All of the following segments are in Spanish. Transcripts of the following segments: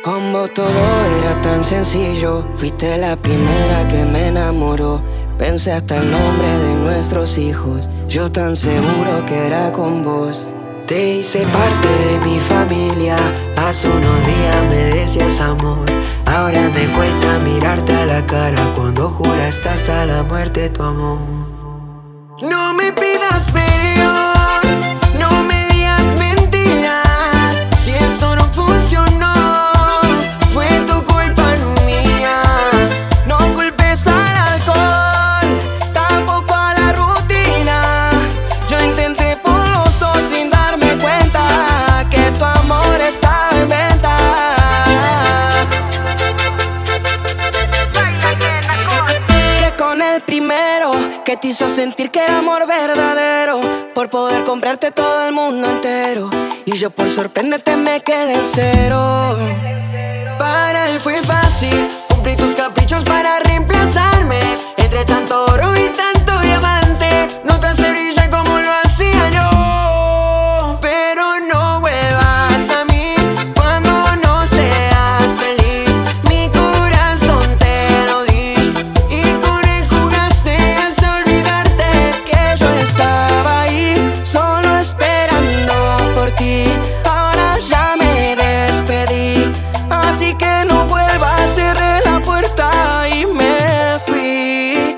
Como todo era tan sencillo, fuiste la primera que me enamoró. Pensé hasta el nombre de nuestros hijos, yo tan seguro que era con vos. Te hice parte de mi familia, hace unos días me decías amor. Ahora me cuesta mirarte a la cara cuando juraste hasta la muerte tu amor. No me pidas perdón, no me digas mentiras. Si esto no funcionó, fue tu culpa, no mía. No culpes al alcohol, tampoco a la rutina. Yo intenté por los dos sin darme cuenta que tu amor estaba en venta. Que con el primero que te hizo sentir que era amor verdadero, por poder comprarte todo el mundo entero, y yo por sorprenderte me quedé en cero. Para él fue fácil cumplir tus caprichos para reemplazarme. Entre tanto oro y tanto diamante, no tan se brilla como lo hacía yo. Pero no vuelvas a mí cuando no seas feliz. Mi corazón te lo di y con él jugaste hasta olvidarte que yo Estaba ahí solo esperando por ti, ahora ya me despedí, así que no vuelvas, cerré la puerta y me fui.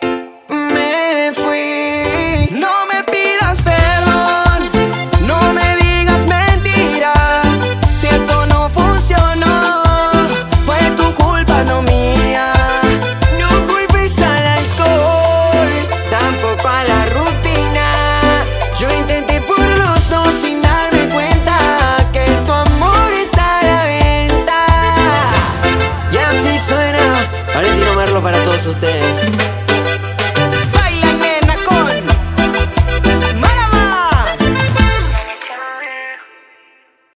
No me pidas perdón, no me digas mentiras. Si esto no funcionó, fue tu culpa, no mía. No culpes al alcohol, tampoco a la rutina. Yo intenté por los dos sin darme cuenta que tu amor está a la venta. Y así suena Valentino Merlo para todos ustedes.